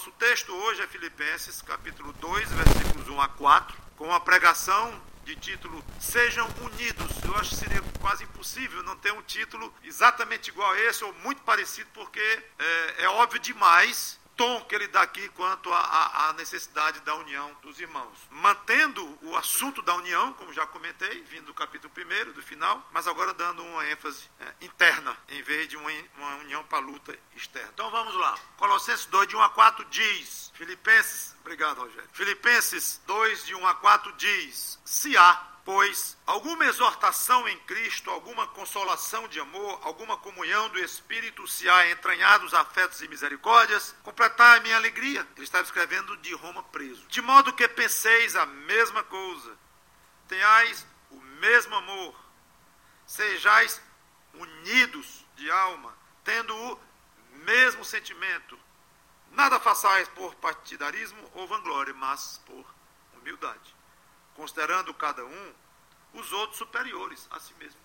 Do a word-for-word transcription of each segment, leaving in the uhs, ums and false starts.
Nosso texto hoje é Filipenses, capítulo dois, versículos um a quatro, com a pregação de título Sejam Unidos. Eu acho que seria quase impossível não ter um título exatamente igual a esse, ou muito parecido, porque é, é óbvio demais o tom que ele dá aqui quanto à necessidade da união dos irmãos. Mantendo o assunto da união, como já comentei, vindo do capítulo primeiro, do final, mas agora dando uma ênfase é, interna, em vez de uma, uma união para a luta externa. Então vamos lá. Colossenses dois, de um a quatro diz, Filipenses, obrigado Rogério, Filipenses dois, de um a quatro diz, se há, pois, alguma exortação em Cristo, alguma consolação de amor, alguma comunhão do Espírito, se há entranhados afetos e misericórdias, completai a minha alegria. Ele estava escrevendo de Roma preso. De modo que penseis a mesma coisa, tenhais o mesmo amor, sejais unidos de alma, tendo o mesmo sentimento. Nada façais por partidarismo ou vanglória, mas por humildade, considerando cada um os outros superiores a si mesmo.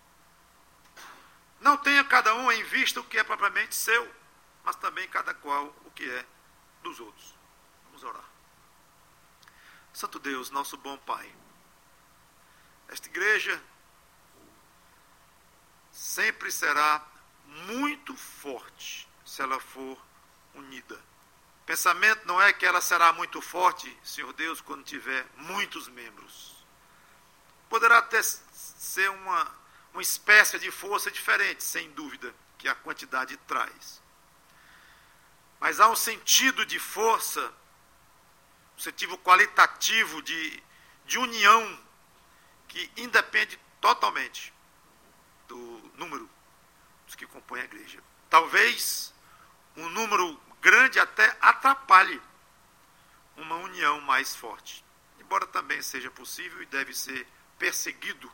Não tenha cada um em vista o que é propriamente seu, mas também cada qual o que é dos outros. Vamos orar. Santo Deus, nosso bom Pai, esta igreja sempre será muito forte se ela for unida. Pensamento não é que ela será muito forte, Senhor Deus, quando tiver muitos membros. Poderá até ser uma, uma espécie de força diferente, sem dúvida, que a quantidade traz. Mas há um sentido de força, um sentido qualitativo de, de união, que independe totalmente do número dos que compõem a igreja. Talvez um número grande até atrapalhe uma união mais forte. Embora também seja possível e deve ser perseguido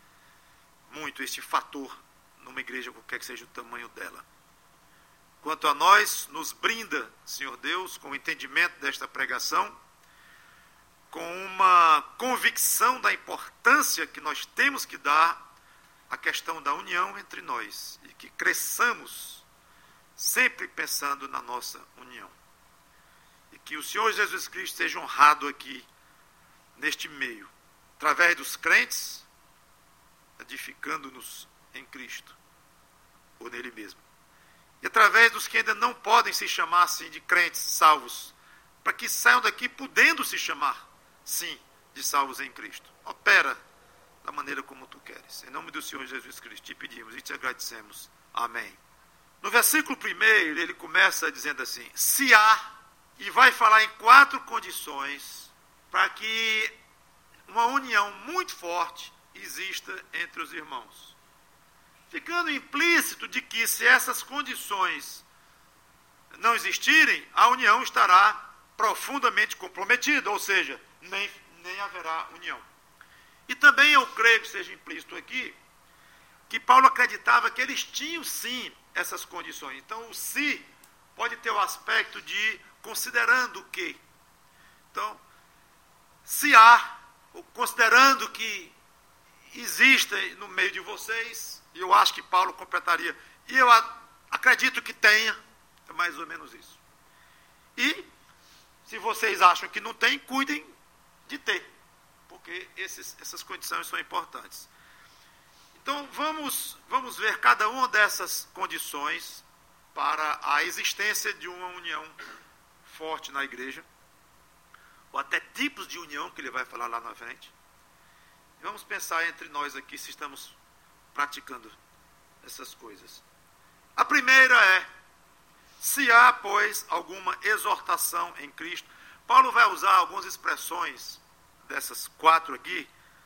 muito este fator numa igreja, qualquer que seja o tamanho dela. Quanto a nós, nos brinda, Senhor Deus, com o entendimento desta pregação, com uma convicção da importância que nós temos que dar à questão da união entre nós e que cresçamos sempre pensando na nossa união. E que o Senhor Jesus Cristo seja honrado aqui, neste meio, através dos crentes, edificando-nos em Cristo, ou nele mesmo. E através dos que ainda não podem se chamar assim de crentes salvos, para que saiam daqui podendo se chamar, sim, de salvos em Cristo. Opera da maneira como tu queres. Em nome do Senhor Jesus Cristo te pedimos e te agradecemos. Amém. No versículo primeiro, ele começa dizendo assim, se há, e vai falar em quatro condições para que uma união muito forte exista entre os irmãos. Ficando implícito de que se essas condições não existirem, a união estará profundamente comprometida, ou seja, nem, nem haverá união. E também eu creio que seja implícito aqui, que Paulo acreditava que eles tinham sim essas condições. Então o se pode ter o aspecto de considerando que. Então, se há, considerando que exista no meio de vocês, e eu acho que Paulo completaria, e eu acredito que tenha, é mais ou menos isso. E, se vocês acham que não tem, cuidem de ter, porque esses, essas condições são importantes. Então, vamos, vamos ver cada uma dessas condições para a existência de uma união forte na igreja, ou até tipos de união que ele vai falar lá na frente. E vamos pensar entre nós aqui se estamos praticando essas coisas. A primeira é, se há, pois, alguma exortação em Cristo. Paulo vai usar algumas expressões dessas quatro aqui,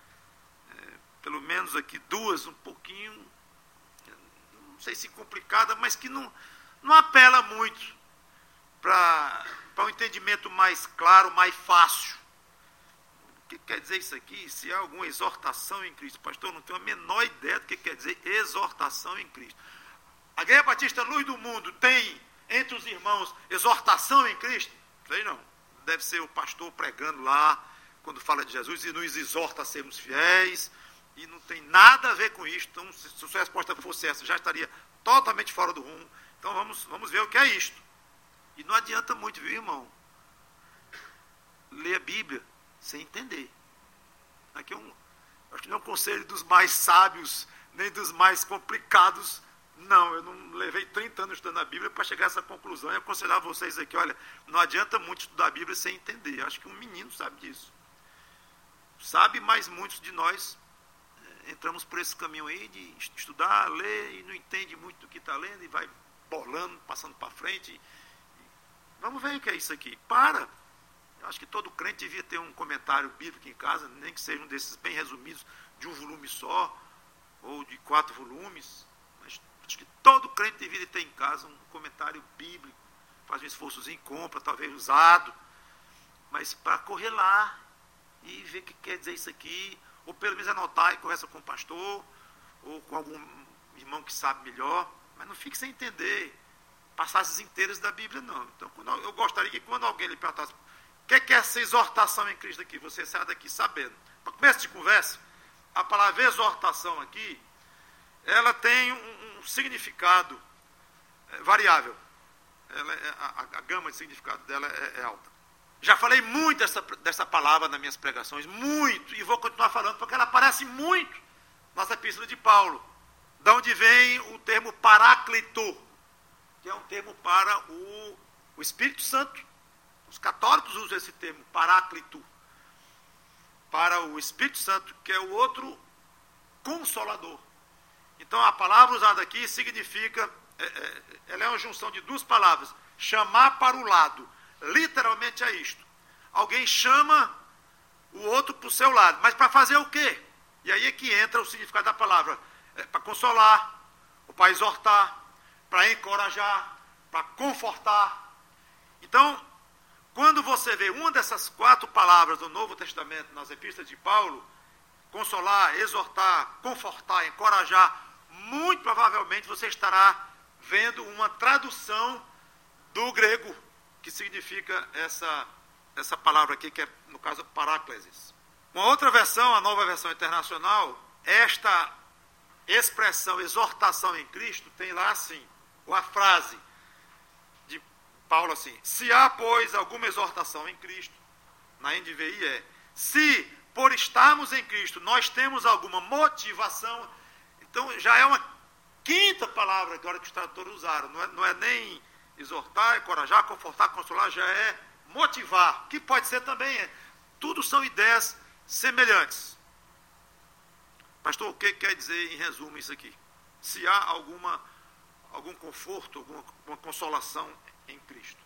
pelo menos aqui duas, um pouquinho, não sei se complicada, mas que não, não apela muito para um entendimento mais claro, mais fácil. O que quer dizer isso aqui? Se há alguma exortação em Cristo. Pastor, não tenho a menor ideia do que quer dizer exortação em Cristo. A Igreja Batista Luz do Mundo tem entre os irmãos exortação em Cristo? Sei não. Deve ser o pastor pregando lá, quando fala de Jesus, e nos exorta a sermos fiéis. E não tem nada a ver com isso. Então, se a sua resposta fosse essa, já estaria totalmente fora do rumo. Então, vamos, vamos ver o que é isto. E não adianta muito, viu, irmão? Ler a Bíblia sem entender. Aqui é um, acho que não é um conselho dos mais sábios, nem dos mais complicados. Não, eu não levei trinta anos estudando a Bíblia para chegar a essa conclusão e aconselhar vocês aqui, olha, não adianta muito estudar a Bíblia sem entender. Acho que um menino sabe disso. Sabe, mas muitos de nós é, entramos por esse caminho aí de estudar, ler e não entende muito do que está lendo e vai bolando, passando para frente. E, e, vamos ver o que é isso aqui. Para! Eu acho que todo crente devia ter um comentário bíblico em casa, nem que seja um desses bem resumidos, de um volume só, ou de quatro volumes. Mas acho que todo crente deveria ter em casa um comentário bíblico, fazer um esforçozinho, compra, talvez usado, mas para correr lá e ver o que quer dizer isso aqui, ou pelo menos anotar e conversa com o pastor, ou com algum irmão que sabe melhor, mas não fique sem entender passagens inteiras da Bíblia, não. Então, quando eu gostaria que quando alguém lhe perguntasse o que é, que é essa exortação em Cristo aqui, você saia daqui sabendo. Para começo de conversa, a palavra exortação aqui, ela tem um, um significado é, variável. Ela é, a, a gama de significado dela é, é alta. Já falei muito dessa, dessa palavra nas minhas pregações, muito, e vou continuar falando, porque ela aparece muito nas epístolas de Paulo, da onde vem o termo paráclito, que é um termo para o, o Espírito Santo. Os católicos usam esse termo, paráclito, para o Espírito Santo, que é o outro consolador. Então, a palavra usada aqui significa, é, é, ela é uma junção de duas palavras, chamar para o lado. Literalmente é isto. Alguém chama o outro para o seu lado, mas para fazer o quê? E aí é que entra o significado da palavra. É para consolar, ou para exortar, para encorajar, para confortar. Então, quando você vê uma dessas quatro palavras do Novo Testamento nas epístolas de Paulo, consolar, exortar, confortar, encorajar, muito provavelmente você estará vendo uma tradução do grego, que significa essa, essa palavra aqui, que é, no caso, paráclesis. Uma outra versão, a Nova Versão Internacional, esta expressão, exortação em Cristo, tem lá assim, a frase de Paulo assim, se há, pois, alguma exortação em Cristo, na N V I é, se, por estarmos em Cristo, nós temos alguma motivação, então já é uma quinta palavra agora que os tradutores usaram, não é, não é nem exortar, encorajar, confortar, consolar, já é motivar, que pode ser também, é, tudo são ideias semelhantes. Pastor, o que quer dizer em resumo isso aqui? Se há alguma, algum conforto, alguma, alguma consolação em Cristo.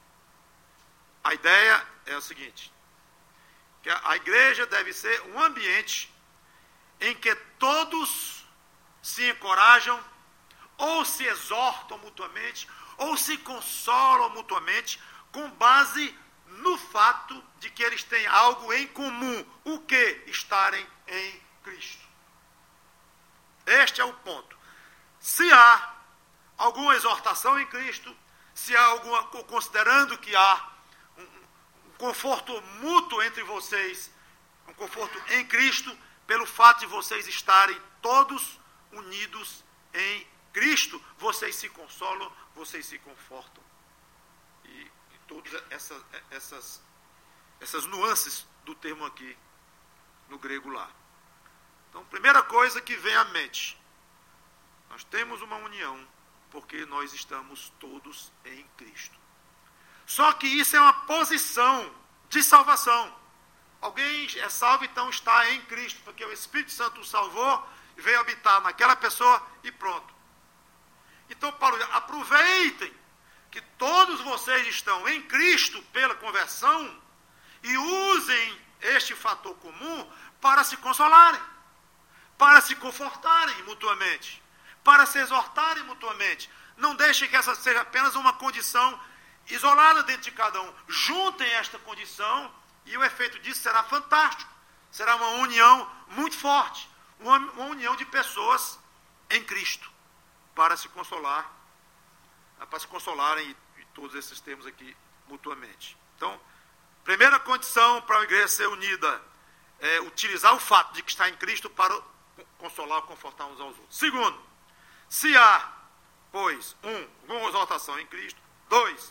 A ideia é o seguinte, que a, a igreja deve ser um ambiente em que todos se encorajam, ou se exortam mutuamente, ou se consolam mutuamente, com base no fato de que eles têm algo em comum. O que? Estarem em Cristo. Este é o ponto. Se há alguma exortação em Cristo, se há alguma, considerando que há um, um conforto mútuo entre vocês, um conforto em Cristo, pelo fato de vocês estarem todos unidos em Cristo, vocês se consolam, vocês se confortam. E, e todas essas, essas, essas nuances do termo aqui, no grego lá. Então, primeira coisa que vem à mente, nós temos uma união, porque nós estamos todos em Cristo. Só que isso é uma posição de salvação. Alguém é salvo, então está em Cristo, porque o Espírito Santo o salvou, veio habitar naquela pessoa e pronto. Então, Paulo, aproveitem que todos vocês estão em Cristo pela conversão e usem este fator comum para se consolarem, para se confortarem mutuamente, para se exortarem mutuamente. Não deixem que essa seja apenas uma condição isolada dentro de cada um. Juntem esta condição e o efeito disso será fantástico. Será uma união muito forte, uma, uma união de pessoas em Cristo, para se consolar, para se consolarem, e, e todos esses termos aqui, mutuamente. Então, primeira condição para a igreja ser unida é utilizar o fato de que está em Cristo para consolar, confortar uns aos outros. Segundo, se há, pois, um, uma exortação em Cristo, dois,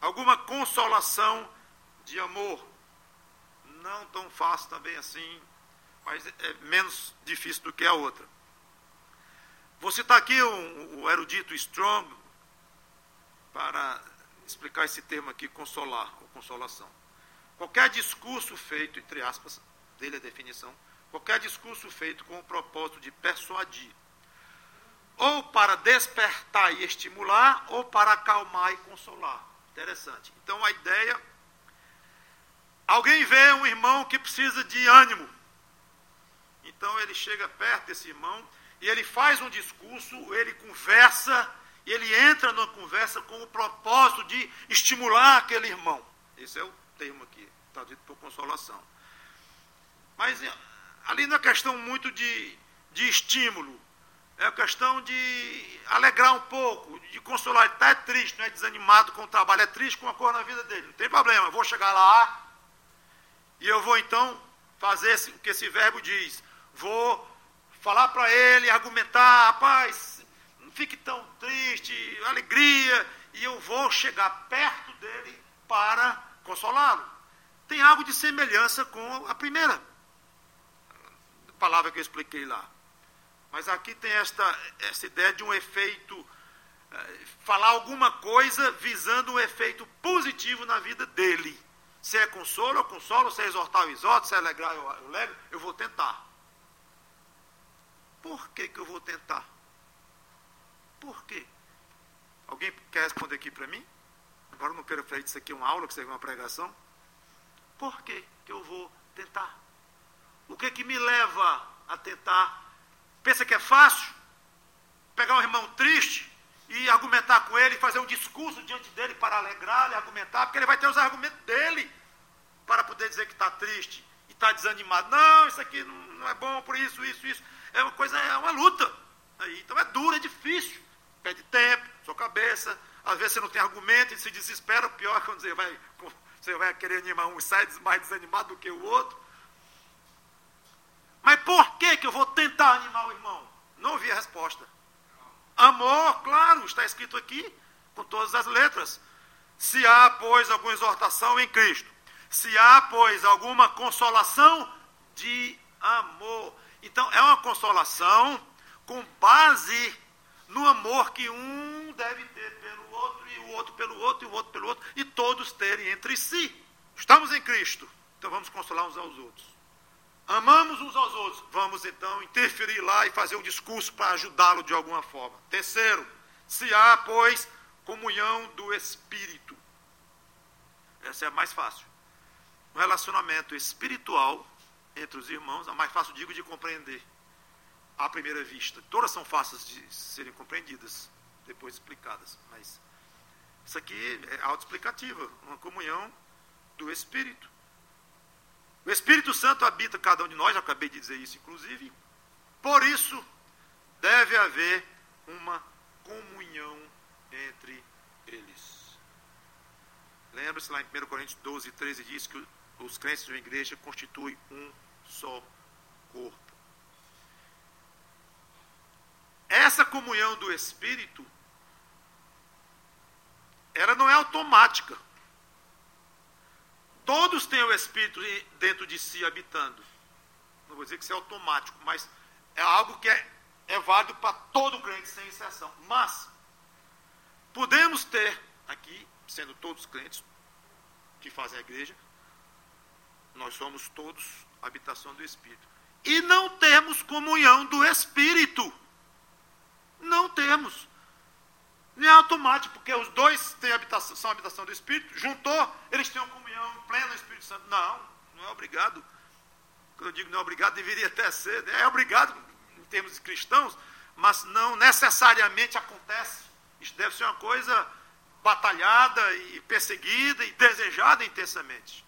alguma consolação de amor. Não tão fácil também assim, mas é menos difícil do que a outra. Vou citar aqui o, o erudito Strong para explicar esse termo aqui, consolar ou consolação. Qualquer discurso feito, entre aspas, dele a definição, qualquer discurso feito com o propósito de persuadir, ou para despertar e estimular, ou para acalmar e consolar. Interessante. Então a ideia, alguém vê um irmão que precisa de ânimo, então ele chega perto desse irmão e ele faz um discurso, ele conversa, e ele entra numa conversa com o propósito de estimular aquele irmão. Esse é o termo aqui, está dito por consolação. Mas ali não é questão muito de, de estímulo, é a questão de alegrar um pouco, de consolar. Ele está triste, não é desanimado com o trabalho, é triste com a cor na vida dele. Não tem problema, eu vou chegar lá e eu vou então fazer esse, o que esse verbo diz. Vou falar para ele, argumentar, rapaz, não fique tão triste, alegria, e eu vou chegar perto dele para consolá-lo. Tem algo de semelhança com a primeira palavra que eu expliquei lá. Mas aqui tem esta, esta ideia de um efeito, eh, falar alguma coisa visando um efeito positivo na vida dele. Se é consolo, eu consolo, se é exortar, eu exorto, se é alegrar, eu alegro, eu vou tentar. Por que que eu vou tentar? Por quê? Alguém quer responder aqui para mim? Agora eu não quero falar disso aqui uma aula, que seja uma pregação. Por que que eu vou tentar? O que que me leva a tentar? Pensa que é fácil? Pegar um irmão triste e argumentar com ele, fazer um discurso diante dele para alegrá-lo e argumentar, porque ele vai ter os argumentos dele para poder dizer que está triste e está desanimado. Não, isso aqui não é bom por isso, isso, isso. É uma coisa, é uma luta. Aí, então é duro, é difícil. Perde tempo, sua cabeça. Às vezes você não tem argumento e se desespera. O pior é quando você vai, você vai querer animar um e sai mais desanimado do que o outro. Mas por que que eu vou tentar animar o irmão? Não ouvi a resposta. Amor, claro, está escrito aqui, com todas as letras. Se há, pois, alguma exortação em Cristo. Se há, pois, alguma consolação de amor. Então, é uma consolação com base no amor que um deve ter pelo outro, e o outro pelo outro, e o outro pelo outro, e todos terem entre si. Estamos em Cristo, então vamos consolar uns aos outros. Amamos uns aos outros, vamos então interferir lá e fazer um discurso para ajudá-lo de alguma forma. Terceiro, se há, pois, comunhão do Espírito. Essa é a mais fácil. Um relacionamento espiritual entre os irmãos, a mais fácil, digo, de compreender à primeira vista. Todas são fáceis de serem compreendidas, depois explicadas, mas isso aqui é autoexplicativa, uma comunhão do Espírito. O Espírito Santo habita cada um de nós, já acabei de dizer isso, inclusive. Por isso, deve haver uma comunhão entre eles. Lembre-se lá em primeira Coríntios doze, treze, diz que os crentes de uma igreja constituem um só corpo. Essa comunhão do Espírito, ela não é automática. Todos têm o Espírito dentro de si habitando. Não vou dizer que isso é automático, mas é algo que é, é válido para todo crente, sem exceção. Mas, podemos ter aqui, sendo todos crentes que fazem a igreja, nós somos todos a habitação do Espírito. E não temos comunhão do Espírito. Não temos. Não é automático, porque os dois têm habitação, são a habitação do Espírito, juntou, eles têm uma comunhão plena no Espírito Santo. Não, não é obrigado. Quando eu digo não é obrigado, deveria até ser. É obrigado em termos cristãos, mas não necessariamente acontece. Isso deve ser uma coisa batalhada e perseguida e desejada intensamente.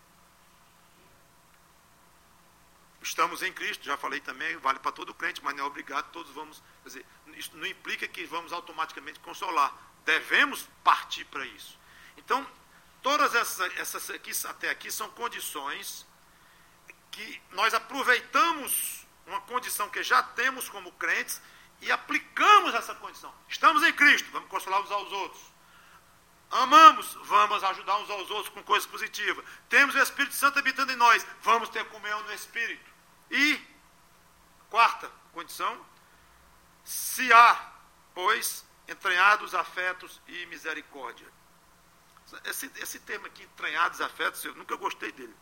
Estamos em Cristo, já falei também, vale para todo crente, mas não é obrigado, todos vamos, quer dizer, isso não implica que vamos automaticamente consolar, devemos partir para isso. Então, todas essas, essas aqui, até aqui são condições que nós aproveitamos uma condição que já temos como crentes e aplicamos essa condição. Estamos em Cristo, vamos consolar uns aos outros. Amamos, vamos ajudar uns aos outros com coisas positivas. Temos o Espírito Santo habitando em nós, vamos ter comunhão no Espírito. E, quarta condição, se há, pois, entranhados afetos e misericórdia. Esse, esse termo aqui, entranhados afetos, eu nunca gostei dele.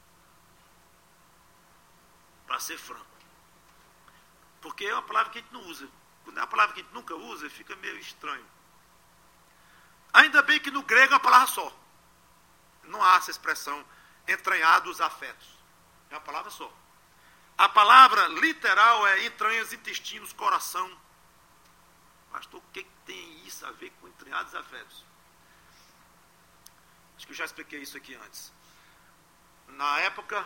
Para ser franco. Porque é uma palavra que a gente não usa. Quando é uma palavra que a gente nunca usa, fica meio estranho. Ainda bem que no grego é uma palavra só. Não há essa expressão, entranhados afetos. É uma palavra só. A palavra literal é entranhas, intestinos, coração. Pastor, o que tem isso a ver com entranhados afetos? Acho que eu já expliquei isso aqui antes. Na época,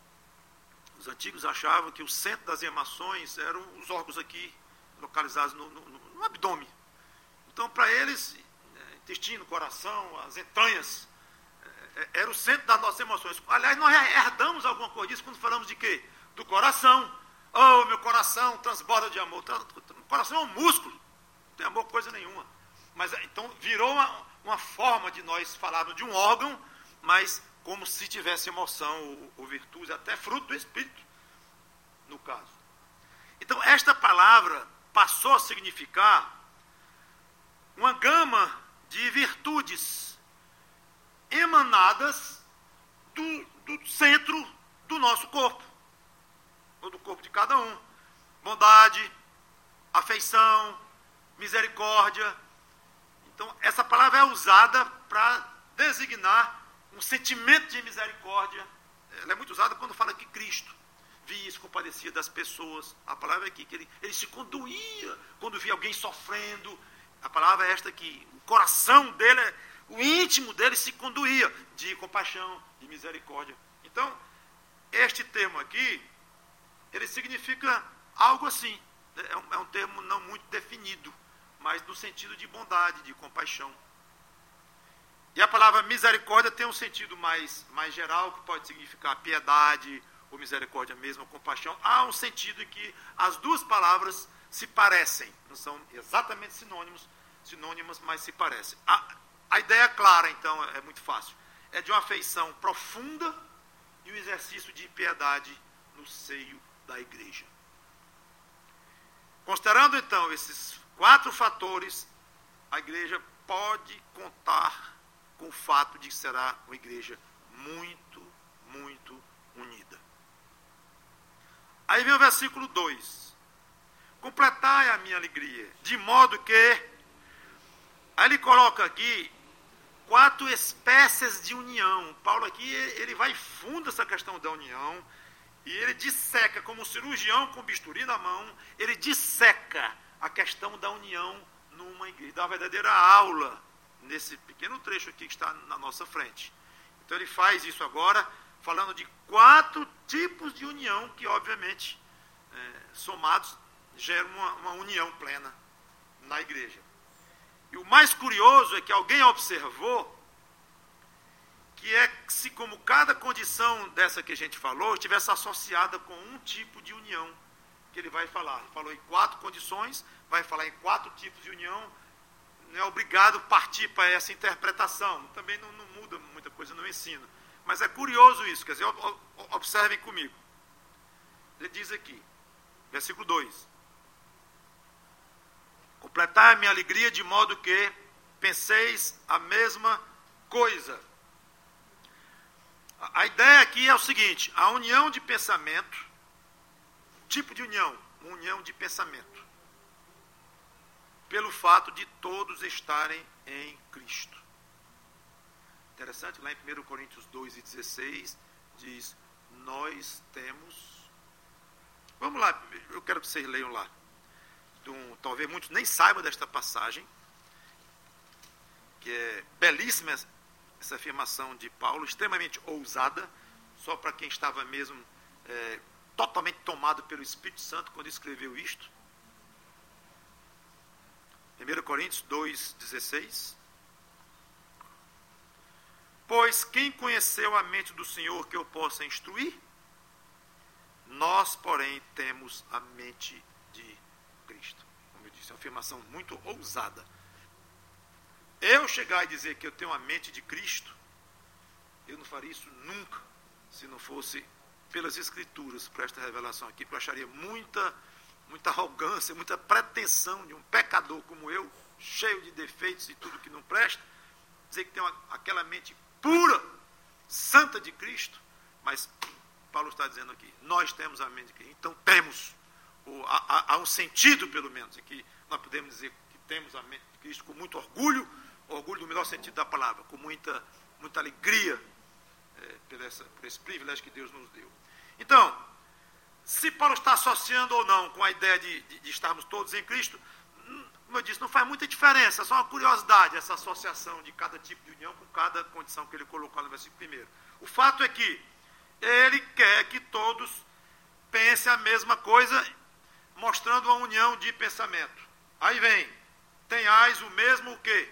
os antigos achavam que o centro das emoções eram os órgãos aqui, localizados no, no, no abdômen. Então, para eles, intestino, coração, as entranhas, é, era o centro das nossas emoções. Aliás, nós herdamos alguma coisa disso quando falamos de quê? Do coração. Oh, meu coração transborda de amor. O coração é um músculo, não tem amor coisa nenhuma. Mas então virou uma, uma forma de nós falarmos de um órgão, mas como se tivesse emoção ou, ou virtude, até fruto do Espírito, no caso. Então, esta palavra passou a significar uma gama de virtudes emanadas do, do centro do nosso corpo, ou do corpo de cada um. Bondade, afeição, misericórdia. Então, essa palavra é usada para designar um sentimento de misericórdia. Ela é muito usada quando fala que Cristo via e se compadecia das pessoas. A palavra é aqui, que ele, ele se condoía quando via alguém sofrendo. A palavra é esta aqui. O coração dele, o íntimo dele se condoía de compaixão, de misericórdia. Então, este termo aqui, ele significa algo assim. É um, é um termo não muito definido, mas no sentido de bondade, de compaixão. E a palavra misericórdia tem um sentido mais, mais geral, que pode significar piedade, ou misericórdia mesmo, ou compaixão. Há um sentido em que as duas palavras se parecem. Não são exatamente sinônimos, sinônimas, mas se parecem. A, a ideia é clara, então, é, é muito fácil. É de uma afeição profunda e um exercício de piedade no seio da igreja. Considerando, então, esses quatro fatores, a igreja pode contar com o fato de que será uma igreja muito, muito unida. Aí vem o versículo dois. Completai a minha alegria, de modo que... Aí ele coloca aqui quatro espécies de união. Paulo aqui, ele vai fundo essa questão da união, e ele disseca, como um cirurgião com bisturi na mão, ele disseca a questão da união numa igreja, da verdadeira aula, nesse pequeno trecho aqui que está na nossa frente. Então ele faz isso agora, falando de quatro tipos de união que, obviamente, é, somados, geram uma, uma união plena na igreja. E o mais curioso é que alguém observou que é se como cada condição dessa que a gente falou estivesse associada com um tipo de união que ele vai falar. Ele falou em quatro condições, vai falar em quatro tipos de união. Não é obrigado partir para essa interpretação. Também não, não muda muita coisa no ensino. Mas é curioso isso, quer dizer, observem comigo. Ele diz aqui, versículo dois. Completai a minha alegria de modo que penseis a mesma coisa. A ideia aqui é o seguinte, a união de pensamento, tipo de união, uma união de pensamento, pelo fato de todos estarem em Cristo. Interessante, lá em primeira Coríntios dois e dezesseis, diz, nós temos... Vamos lá, eu quero que vocês leiam lá. Um, talvez muitos nem saibam desta passagem, que é belíssima essa afirmação de Paulo, extremamente ousada, só para quem estava mesmo é, totalmente tomado pelo Espírito Santo quando escreveu isto. primeira Coríntios dois, dezesseis. Pois quem conheceu a mente do Senhor que eu possa instruir? Nós, porém, temos a mente de Cristo. Como eu disse, é uma afirmação muito ousada. eu chegar e dizer que eu tenho a mente de Cristo, eu não faria isso nunca, se não fosse pelas Escrituras, por esta revelação aqui, porque eu acharia muita, muita arrogância, muita pretensão de um pecador como eu, cheio de defeitos e tudo que não presta, dizer que tem uma, aquela mente pura, santa de Cristo, mas Paulo está dizendo aqui, nós temos a mente de Cristo, então temos, ou, há, há um sentido pelo menos, aqui nós podemos dizer que temos a mente de Cristo com muito orgulho, orgulho no melhor sentido da palavra, com muita, muita alegria, é, por, essa, por esse privilégio que Deus nos deu. Então, se Paulo está associando ou não com a ideia de, de, de estarmos todos em Cristo, como eu disse, não faz muita diferença, é só uma curiosidade essa associação de cada tipo de união com cada condição que ele colocou no versículo primeiro. O fato é que ele quer que todos pensem a mesma coisa, mostrando uma união de pensamento. Aí vem, tenhais o mesmo o quê?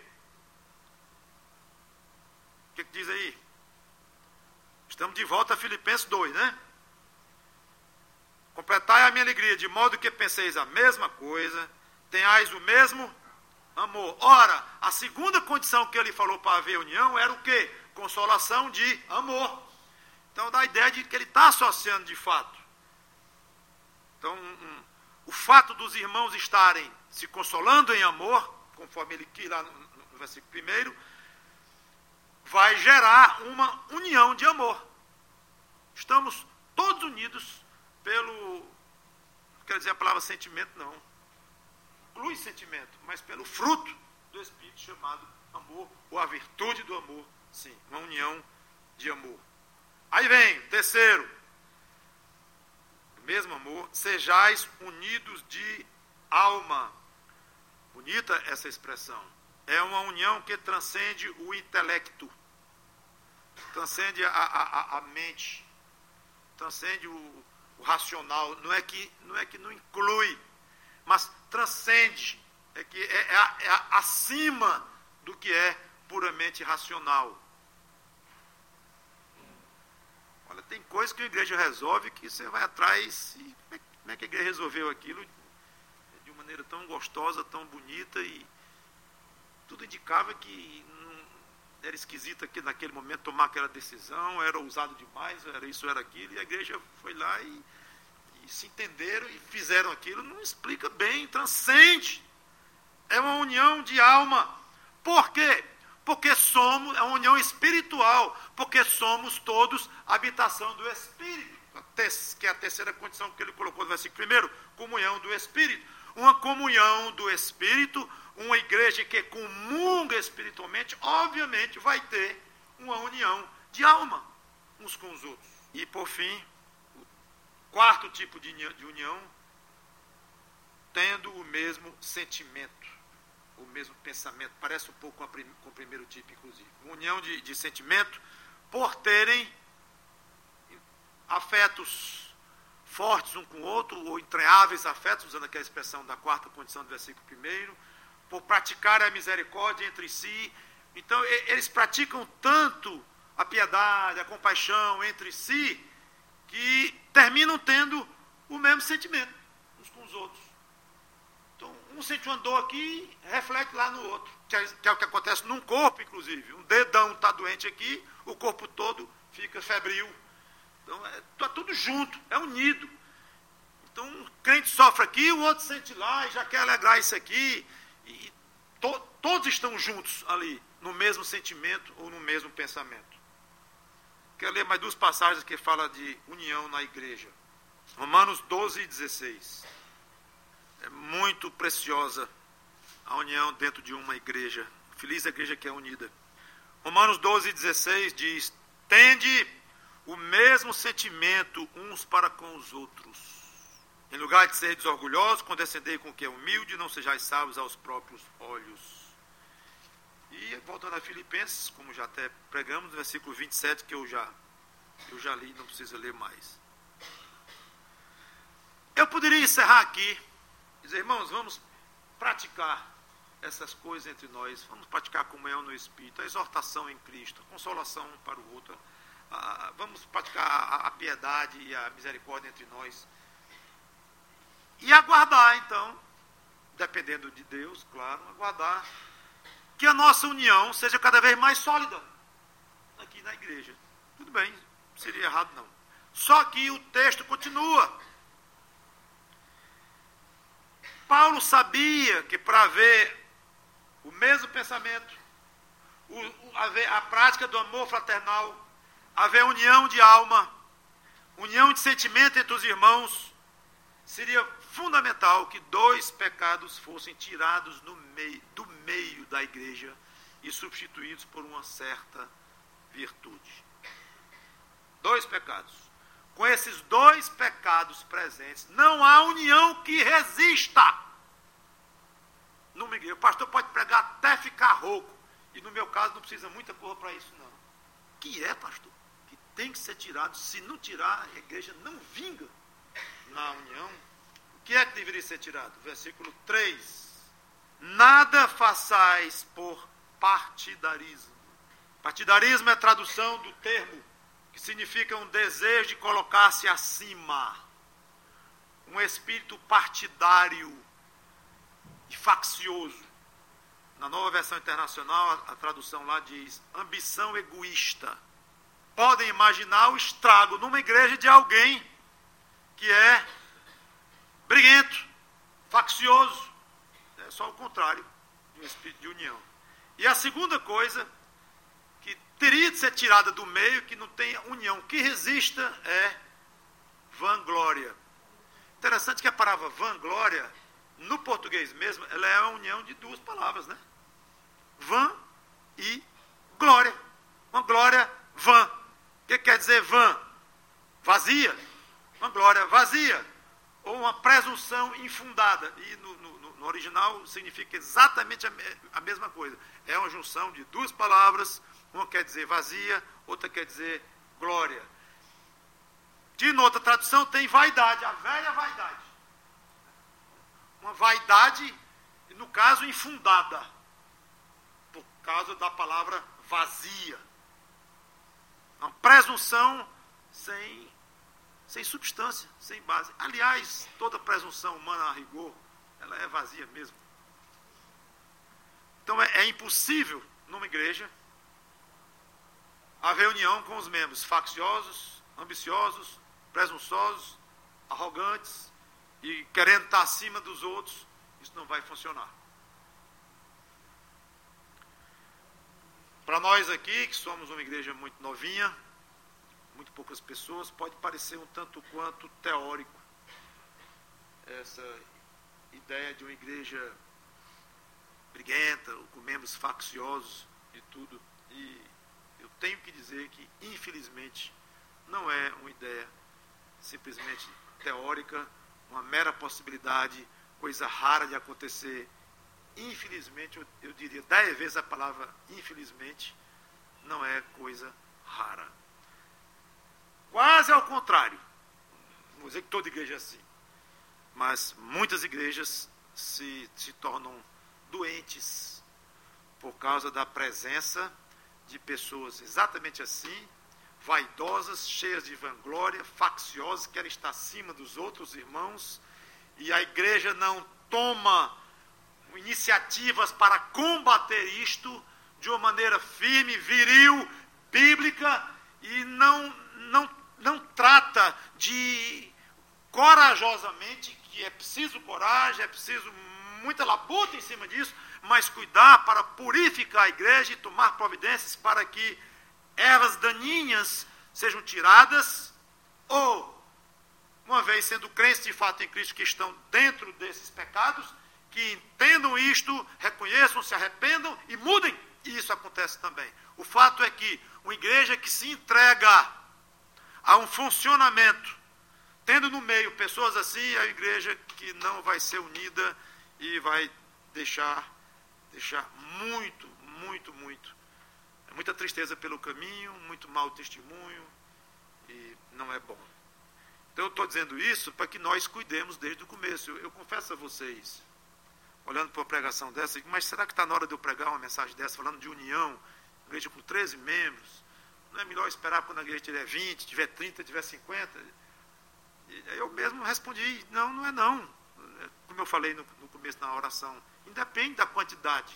O que, que diz aí? Estamos de volta a Filipenses dois, né? Completai a minha alegria, de modo que penseis a mesma coisa, tenhais o mesmo amor. Ora, a segunda condição que ele falou para haver união era o quê? Consolação de amor. Então dá a ideia de que ele está associando de fato. Então, um, o fato dos irmãos estarem se consolando em amor, conforme ele quis lá no, no versículo primeiro, vai gerar uma união de amor. Estamos todos unidos pelo, não quero dizer a palavra sentimento, não. Inclui sentimento, mas pelo fruto do Espírito chamado amor, ou a virtude do amor, sim, uma união de amor. Aí vem, terceiro, o mesmo amor, sejais unidos de alma. Bonita essa expressão. É uma união que transcende o intelecto, transcende a, a, a mente, transcende o, o racional. Não é que não, é que não inclui, mas transcende, é que é, é, é acima do que é puramente racional. Olha, tem coisas que a igreja resolve que você vai atrás e como é que a igreja resolveu aquilo de uma maneira tão gostosa, tão bonita, e tudo indicava que não, era esquisito aqui naquele momento tomar aquela decisão, era ousado demais, era isso, era aquilo, e a igreja foi lá e, e se entenderam e fizeram aquilo. Não explica bem, transcende. É uma união de alma. Por quê? Porque somos, é uma união espiritual, porque somos todos habitação do Espírito, que é a terceira condição que ele colocou no versículo primeiro, comunhão do Espírito. Uma comunhão do Espírito, uma igreja que comunga espiritualmente, obviamente vai ter uma união de alma uns com os outros. E por fim, o quarto tipo de união, tendo o mesmo sentimento, o mesmo pensamento, parece um pouco com, a prim, com o primeiro tipo, inclusive. Uma união de, de sentimento, por terem afetos fortes um com o outro, ou entranháveis afetos, usando aquela expressão da quarta condição do versículo primeiro, por praticarem a misericórdia entre si. Então, eles praticam tanto a piedade, a compaixão entre si, que terminam tendo o mesmo sentimento uns com os outros. Então, um sente uma dor aqui, reflete lá no outro, que é, que é o que acontece num corpo, inclusive. Um dedão está doente aqui, o corpo todo fica febril. Então, está é, tudo junto, é unido. Então, um crente sofre aqui, o outro sente lá e já quer alegrar isso aqui. E to, todos estão juntos ali, no mesmo sentimento ou no mesmo pensamento. Quero ler mais duas passagens que falam de união na igreja. Romanos doze e dezesseis. É muito preciosa a união dentro de uma igreja. Feliz a igreja que é unida. Romanos doze e dezesseis diz: tende o mesmo sentimento uns para com os outros. Em lugar de ser desorgulhosos, condescendei com o que é humilde, não sejais salvos aos próprios olhos. E voltando a Filipenses, como já até pregamos, no versículo vinte e sete, que eu já, eu já li, não precisa ler mais. Eu poderia encerrar aqui, dizer, irmãos, vamos praticar essas coisas entre nós, vamos praticar a comunhão no Espírito, a exortação em Cristo, a consolação um para o outro, a, a, vamos praticar a, a piedade e a misericórdia entre nós. E aguardar, então, dependendo de Deus, claro, aguardar que a nossa união seja cada vez mais sólida aqui na igreja. Tudo bem, não seria errado não. Só que o texto continua. Paulo sabia que para haver o mesmo pensamento, o, o, haver a prática do amor fraternal, haver união de alma, união de sentimento entre os irmãos, seria fundamental que dois pecados fossem tirados no meio, do meio da igreja e substituídos por uma certa virtude. Dois pecados. Com esses dois pecados presentes, não há união que resista. Numa igreja, o pastor pode pregar até ficar rouco, e no meu caso não precisa muita coisa para isso não. Que é, pastor? Que tem que ser tirado. Se não tirar, a igreja não vinga na união. O que é que deveria ser tirado? Versículo três. Nada façais por partidarismo. Partidarismo é a tradução do termo que significa um desejo de colocar-se acima. Um espírito partidário e faccioso. Na Nova Versão Internacional, a, a tradução lá diz ambição egoísta. Podem imaginar o estrago numa igreja de alguém que é briguento, faccioso. É só o contrário de um espírito de união. E a segunda coisa que teria de ser tirada do meio, que não tenha união que resista, é vanglória. Interessante que a palavra vanglória, no português mesmo, ela é a união de duas palavras, né? Vã e glória. Uma glória vã. O que quer dizer vã? Vazia. Uma glória vazia. Ou uma presunção infundada. E no, no, no original significa exatamente a, a mesma coisa. É uma junção de duas palavras. Uma quer dizer vazia, outra quer dizer glória. De outra tradução tem vaidade, a velha vaidade. Uma vaidade, no caso, infundada, por causa da palavra vazia. Uma presunção sem, sem substância, sem base. Aliás, toda presunção humana a rigor, ela é vazia mesmo. Então é, é impossível, numa igreja, haver união com os membros facciosos, ambiciosos, presunçosos, arrogantes, e querendo estar acima dos outros. Isso não vai funcionar. Para nós aqui, que somos uma igreja muito novinha, muito poucas pessoas, pode parecer um tanto quanto teórico essa ideia de uma igreja briguenta, com membros facciosos e tudo. E eu tenho que dizer que, infelizmente, não é uma ideia simplesmente teórica, uma mera possibilidade, coisa rara de acontecer. Infelizmente, eu, eu diria dez vezes a palavra infelizmente, não é coisa rara. Quase ao contrário. Não vou dizer que toda igreja é assim, mas muitas igrejas se, se tornam doentes por causa da presença de pessoas exatamente assim, vaidosas, cheias de vanglória, facciosas, querem estar acima dos outros irmãos, e a igreja não toma iniciativas para combater isto de uma maneira firme, viril, bíblica, e não, não, não trata de corajosamente, que é preciso coragem, é preciso muita labuta em cima disso, mas cuidar para purificar a igreja e tomar providências para que ervas daninhas sejam tiradas, ou, uma vez sendo crentes de fato em Cristo que estão dentro desses pecados, que entendam isto, reconheçam, se arrependam e mudem. E isso acontece também. O fato é que uma igreja que se entrega a um funcionamento, tendo no meio pessoas assim, é a igreja que não vai ser unida e vai deixar, deixar muito, muito, muito, muita tristeza pelo caminho, muito mau testemunho, e não é bom. Então eu estou dizendo isso para que nós cuidemos desde o começo. Eu, eu confesso a vocês, olhando para uma pregação dessa, mas será que está na hora de eu pregar uma mensagem dessa, falando de união, igreja com treze membros? Não é melhor esperar quando a igreja tiver vinte, tiver trinta, tiver cinquenta? E eu mesmo respondi, não, não é não. Como eu falei no, no começo da oração, independe da quantidade.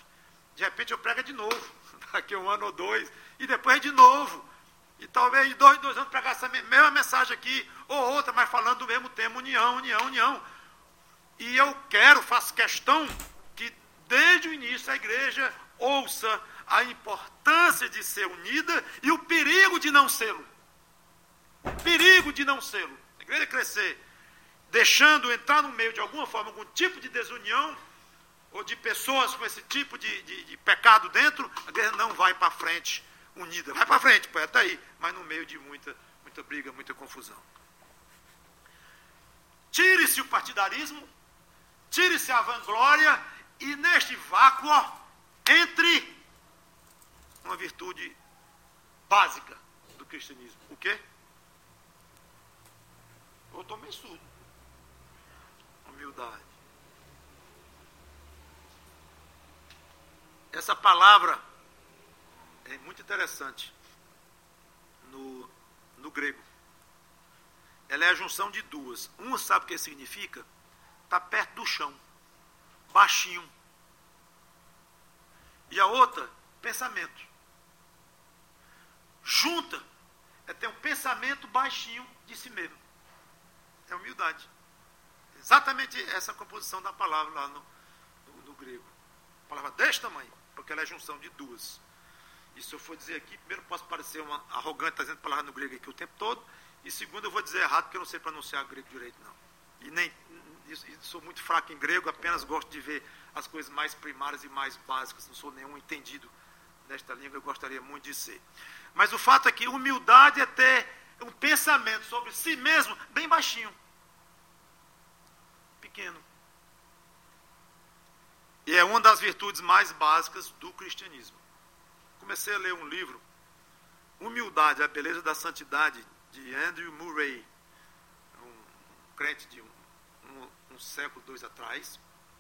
De repente eu prego de novo, daqui a um ano ou dois, e depois de novo. E talvez de dois em dois anos pregar essa mesma mensagem aqui, ou outra, mas falando do mesmo tema, união, união, união. E eu quero, faço questão, que desde o início a igreja ouça a importância de ser unida e o perigo de não sê-lo. O perigo de não sê-lo. A igreja crescer, deixando entrar no meio de alguma forma, algum tipo de desunião, ou de pessoas com esse tipo de, de, de pecado dentro, a igreja não vai para frente unida. Vai para frente, pô, até aí, mas no meio de muita, muita briga, muita confusão. Tire-se o partidarismo, tire-se a vanglória, e neste vácuo, ó, entre uma virtude básica do cristianismo. O quê? Eu tomei surdo. Humildade. Essa palavra é muito interessante no, no grego. Ela é a junção de duas. Uma sabe o que significa? Está perto do chão, baixinho. E a outra, pensamento. Junta é ter um pensamento baixinho de si mesmo. É humildade. Exatamente essa composição da palavra lá no, no, no grego. A palavra deste tamanho, porque ela é a junção de duas. E se eu for dizer aqui, primeiro posso parecer uma arrogante, tá dizendo a palavra no grego aqui o tempo todo, e segundo eu vou dizer errado, porque eu não sei pronunciar grego direito, não. E nem e sou muito fraco em grego, apenas gosto de ver as coisas mais primárias e mais básicas, não sou nenhum entendido nesta língua, eu gostaria muito de ser. Mas o fato é que humildade é ter um pensamento sobre si mesmo bem baixinho, pequeno. E é uma das virtudes mais básicas do cristianismo. Comecei a ler um livro, Humildade, a Beleza da Santidade, de Andrew Murray, um crente de um, um, um século, dois atrás.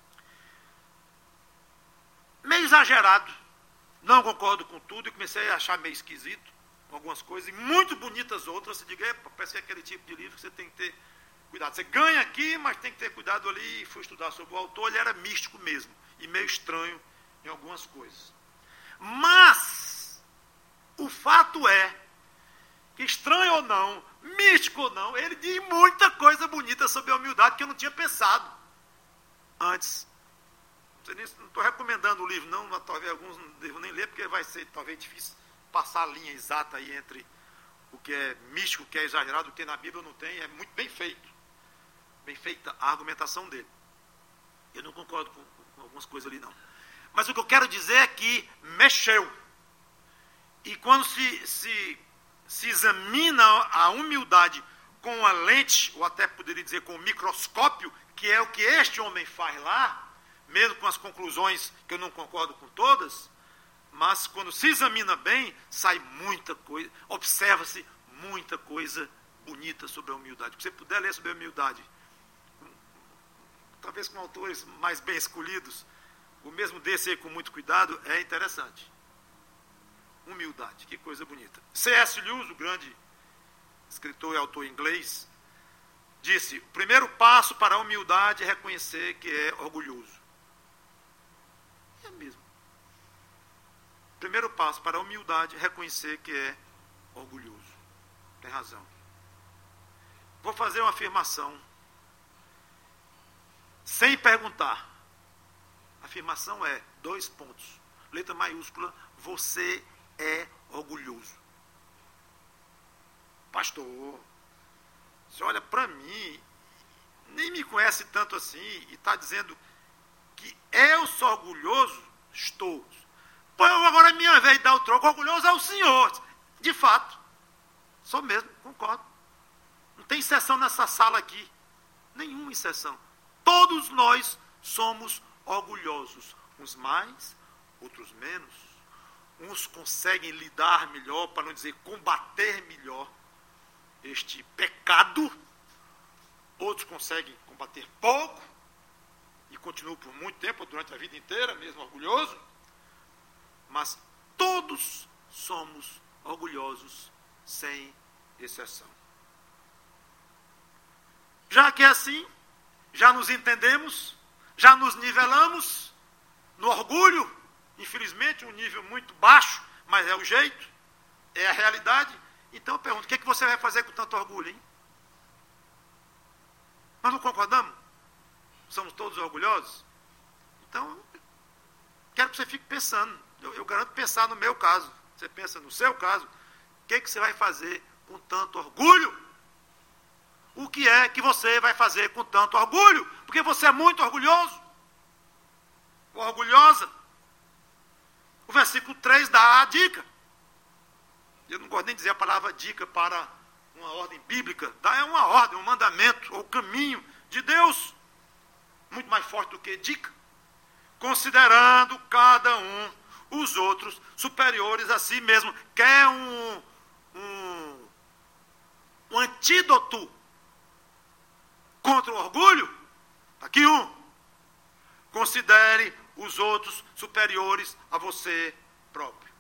Meio exagerado, não concordo com tudo, e comecei a achar meio esquisito com algumas coisas, e muito bonitas outras. Você diga, parece que é aquele tipo de livro que você tem que ter cuidado. Você ganha aqui, mas tem que ter cuidado ali. E fui estudar sobre o autor, ele era místico mesmo, e meio estranho em algumas coisas. Mas o fato é que, estranho ou não, místico ou não, ele diz muita coisa bonita sobre a humildade que eu não tinha pensado antes. Não estou recomendando o livro, não, talvez alguns não devo nem ler, porque vai ser talvez difícil passar a linha exata aí entre o que é místico, o que é exagerado, o que na Bíblia não tem. É muito bem feito, bem feita a argumentação dele. Eu não concordo com, com algumas coisas ali, não. Mas o que eu quero dizer é que mexeu. E quando se, se, se examina a humildade com a lente, ou até poderia dizer com o microscópio, que é o que este homem faz lá, mesmo com as conclusões que eu não concordo com todas, mas quando se examina bem, sai muita coisa, observa-se muita coisa bonita sobre a humildade. Se você puder ler sobre a humildade, talvez com autores mais bem escolhidos, o mesmo desse aí com muito cuidado, é interessante. Humildade, que coisa bonita. C S Lewis, o grande escritor e autor inglês, disse: o primeiro passo para a humildade é reconhecer que é orgulhoso. É mesmo. O primeiro passo para a humildade é reconhecer que é orgulhoso. Tem razão. Vou fazer uma afirmação sem perguntar. A afirmação é, dois pontos, letra maiúscula, você é orgulhoso. Pastor, você olha para mim, nem me conhece tanto assim, e está dizendo que eu sou orgulhoso? Estou. Pô, agora é minha vez de dar o troco, orgulhoso é o senhor. De fato, sou mesmo, concordo. Não tem exceção nessa sala aqui, nenhuma exceção. Todos nós somos orgulhosos, uns mais, outros menos. Uns conseguem lidar melhor, para não dizer combater melhor este pecado, outros conseguem combater pouco e continuam por muito tempo, durante a vida inteira, mesmo orgulhoso, mas todos somos orgulhosos, sem exceção. Já que é assim, já nos entendemos, já nos nivelamos no orgulho infelizmente, um nível muito baixo, mas é o jeito, é a realidade. Então eu pergunto, o que, é que você vai fazer com tanto orgulho, hein? Nós não concordamos? Somos todos orgulhosos? Então, quero que você fique pensando. Eu, eu garanto pensar no meu caso. Você pensa no seu caso. O que, é que você vai fazer com tanto orgulho? O que é que você vai fazer com tanto orgulho? Porque você é muito orgulhoso. Ou orgulhosa. O versículo três dá a dica. Eu não gosto nem de dizer a palavra dica para uma ordem bíblica. É uma ordem, um mandamento, ou caminho de Deus. Muito mais forte do que dica. Considerando cada um os outros superiores a si mesmo. Quer um, um, um antídoto contra o orgulho? Aqui um. Considere os outros superiores a você próprio.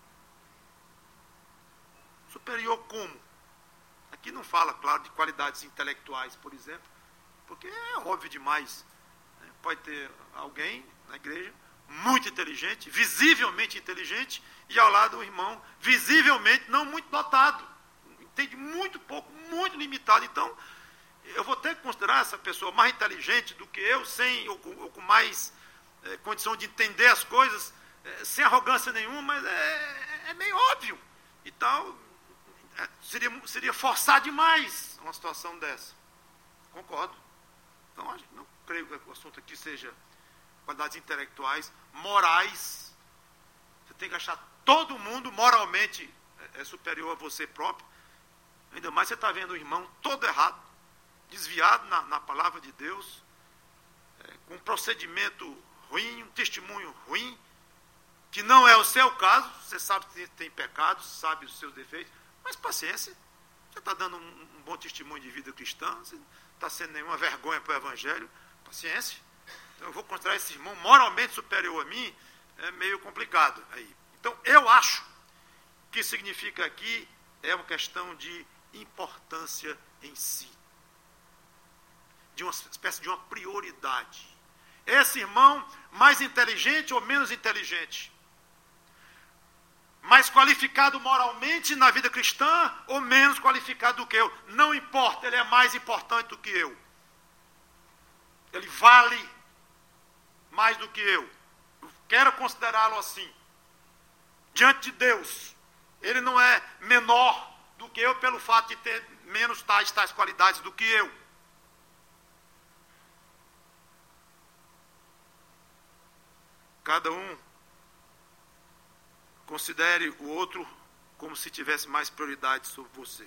Superior como? Aqui não fala, claro, de qualidades intelectuais, por exemplo, porque é óbvio demais. Pode ter alguém na igreja muito inteligente, visivelmente inteligente, e ao lado um irmão visivelmente não muito dotado. Entende muito pouco, muito limitado. Então, eu vou ter que considerar essa pessoa mais inteligente do que eu, sem, ou, com, ou com mais é, condição de entender as coisas, é, sem arrogância nenhuma, mas é, é meio óbvio. Então, é, seria, seria forçar demais uma situação dessa. Concordo. Então, não creio que o assunto aqui seja qualidades intelectuais, morais. Você tem que achar todo mundo moralmente é, é superior a você próprio. Ainda mais você está vendo o irmão todo errado, desviado na, na palavra de Deus, é, com um procedimento ruim, um testemunho ruim, que não é o seu caso. Você sabe que tem, tem pecados, sabe os seus defeitos, mas paciência. Você está dando um, um bom testemunho de vida cristã, você não está sendo nenhuma vergonha para o Evangelho. Paciência. Então eu vou considerar esse irmão moralmente superior a mim, é meio complicado aí. Então eu acho que significa aqui é uma questão de importância em si. De uma espécie de uma prioridade. Esse irmão mais inteligente ou menos inteligente? Mais qualificado moralmente na vida cristã ou menos qualificado do que eu? Não importa, ele é mais importante do que eu. Ele vale mais do que eu. Eu quero considerá-lo assim. Diante de Deus, ele não é menor do que eu pelo fato de ter menos tais, tais qualidades do que eu. Cada um considere o outro como se tivesse mais prioridade sobre você.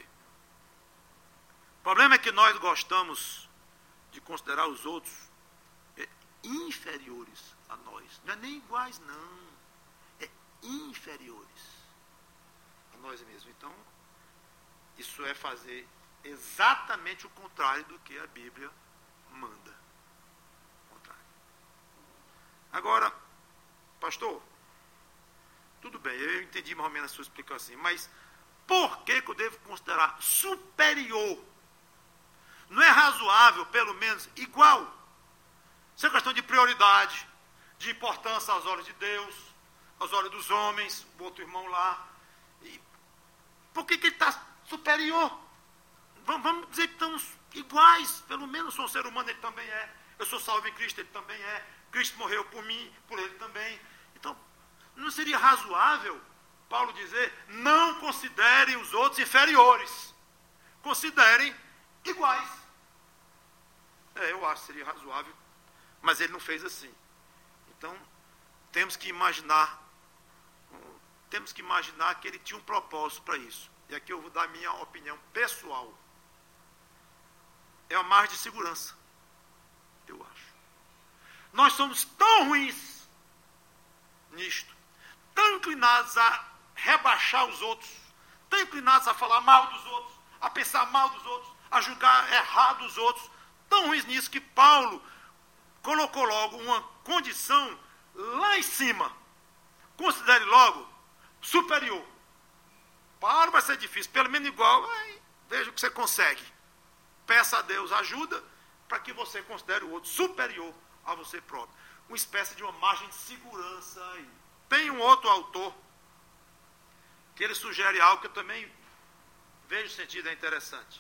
O problema é que nós gostamos de considerar os outros é, inferiores a nós. Não é nem iguais, não. É inferiores a nós mesmos. Então, isso é fazer exatamente o contrário do que a Bíblia manda. O contrário. Agora, pastor, tudo bem, eu entendi mais ou menos a sua explicação, mas por que, que eu devo considerar superior? Não é razoável, pelo menos, igual? Isso é questão de prioridade, de importância aos olhos de Deus, aos olhos dos homens, o outro irmão lá. E por que, que ele está superior? Vamos, vamos dizer que estamos iguais, pelo menos sou um ser humano, ele também é. Eu sou salvo em Cristo, ele também é. Cristo morreu por mim, por ele também. Então, não seria razoável Paulo dizer, não considerem os outros inferiores. Considerem iguais. É, eu acho que seria razoável, mas ele não fez assim. Então, temos que imaginar, temos que imaginar que ele tinha um propósito para isso. E aqui eu vou dar a minha opinião pessoal. É uma margem de segurança, eu acho. Nós somos tão ruins nisto, tão inclinados a rebaixar os outros, tão inclinados a falar mal dos outros, a pensar mal dos outros, a julgar errado os outros, tão ruins nisso que Paulo colocou logo uma condição lá em cima. Considere logo superior. Paulo vai ser difícil, pelo menos igual, aí, veja o que você consegue. Peça a Deus ajuda para que você considere o outro superior a você próprio. Uma espécie de uma margem de segurança aí. tem um outro autor que ele sugere algo que eu também vejo sentido, é interessante.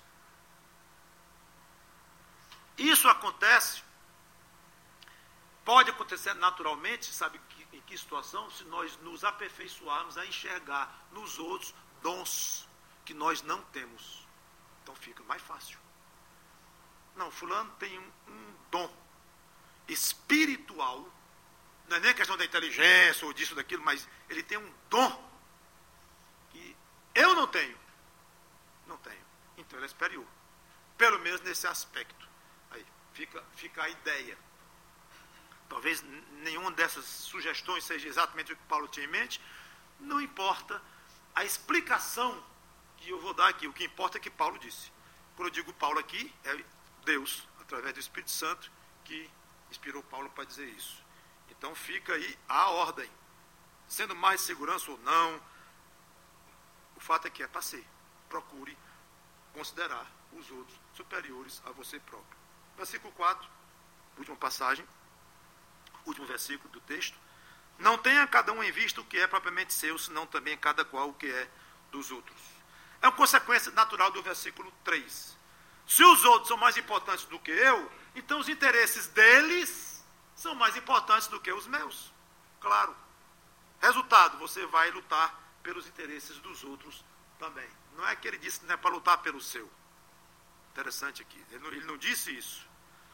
Isso acontece, pode acontecer naturalmente, sabe que, em que situação? Se nós nos aperfeiçoarmos a enxergar nos outros dons que nós não temos. Então fica mais fácil. Não, fulano tem um, um dom espiritual, não é nem questão da inteligência ou disso ou daquilo, mas ele tem um dom que eu não tenho. Não tenho. Então ele é superior. Pelo menos nesse aspecto. Aí fica, fica a ideia. Talvez nenhuma dessas sugestões seja exatamente o que Paulo tinha em mente. Não importa a explicação que eu vou dar aqui. O que importa é que Paulo disse. Quando eu digo Paulo aqui, é Deus, através do Espírito Santo, que inspirou Paulo para dizer isso. Então fica aí a ordem. Sendo mais segurança ou não, o fato é que é para ser. Procure considerar os outros superiores a você próprio. Versículo quatro, última passagem, último versículo do texto. Não tenha cada um em vista o que é propriamente seu, senão também cada qual o que é dos outros. É uma consequência natural do versículo três. Se os outros são mais importantes do que eu, então os interesses deles são mais importantes do que os meus. Claro. Resultado, você vai lutar pelos interesses dos outros também. Não é que ele disse que não é para lutar pelo seu. Interessante aqui. Ele não, ele não disse isso.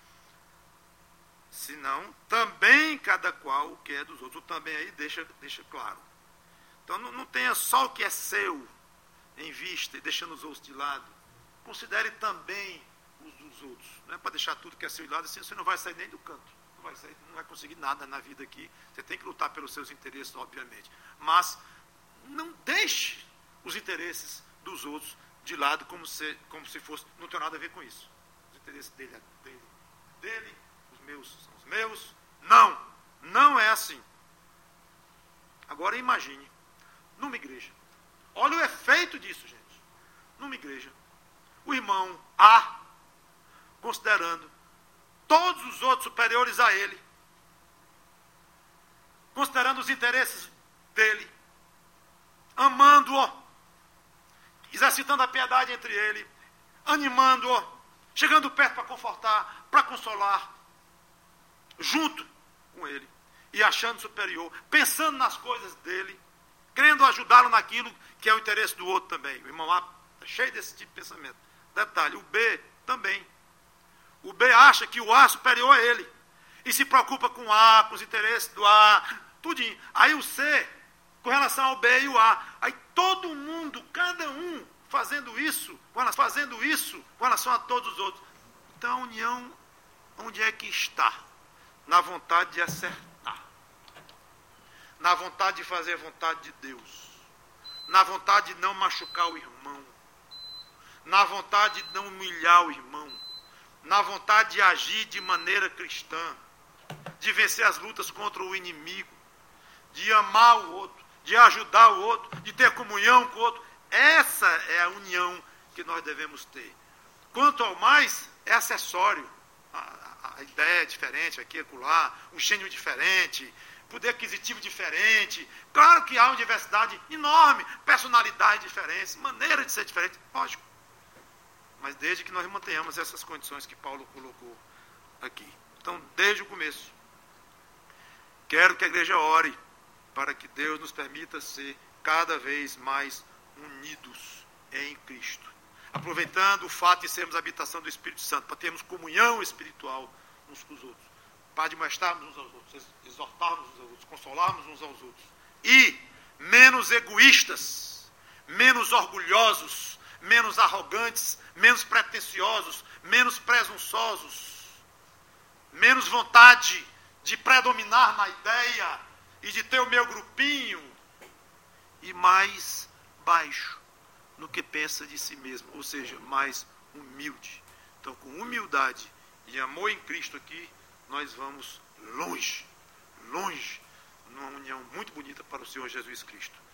Senão, também cada qual o que é dos outros. O também aí deixa, deixa claro. Então não, não tenha só o que é seu em vista e deixando os outros de lado. Considere também os dos outros. Não é para deixar tudo que é seu de lado, assim você não vai sair nem do canto. Não vai sair, não vai conseguir nada na vida aqui. Você tem que lutar pelos seus interesses, obviamente. Mas não deixe os interesses dos outros de lado como se, como se fosse, não tem nada a ver com isso. Os interesses dele é dele, dele, os meus são os meus. Não, não é assim. Agora imagine, numa igreja. Olha o efeito disso, gente. Numa igreja, o irmão A, considerando todos os outros superiores a ele, considerando os interesses dele, amando-o, exercitando a piedade entre ele, animando-o, chegando perto para confortar, para consolar, junto com ele, e achando superior, pensando nas coisas dele, querendo ajudá-lo naquilo que é o interesse do outro também. O irmão A está cheio desse tipo de pensamento. Detalhe, o B também. O B acha que o A é superior a ele, e se preocupa com o A, com os interesses do A, tudinho. Aí o C, com relação ao B e o A, aí todo mundo, cada um fazendo isso, fazendo isso com relação a todos os outros. Então a união, onde é que está? Na vontade de acertar, na vontade de fazer a vontade de Deus, na vontade de não machucar o irmão, na vontade de não humilhar o irmão, na vontade de agir de maneira cristã, de vencer as lutas contra o inimigo, de amar o outro, de ajudar o outro, de ter comunhão com o outro. Essa é a união que nós devemos ter. Quanto ao mais, é acessório. A, a, a ideia é diferente, aqui e acolá, um gênio diferente, poder aquisitivo diferente. Claro que há uma diversidade enorme, personalidades diferentes, maneira de ser diferente, lógico. Mas desde que nós mantenhamos essas condições que Paulo colocou aqui. Então, desde o começo, quero que a igreja ore para que Deus nos permita ser cada vez mais unidos em Cristo. Aproveitando o fato de sermos a habitação do Espírito Santo, para termos comunhão espiritual uns com os outros, para admoestarmos uns aos outros, exortarmos uns aos outros, consolarmos uns aos outros. E menos egoístas, menos orgulhosos, menos arrogantes, menos pretensiosos, menos presunçosos, menos vontade de predominar na ideia e de ter o meu grupinho, e mais baixo no que pensa de si mesmo, ou seja, mais humilde. Então, com humildade e amor em Cristo aqui, nós vamos longe, longe, numa união muito bonita para o Senhor Jesus Cristo.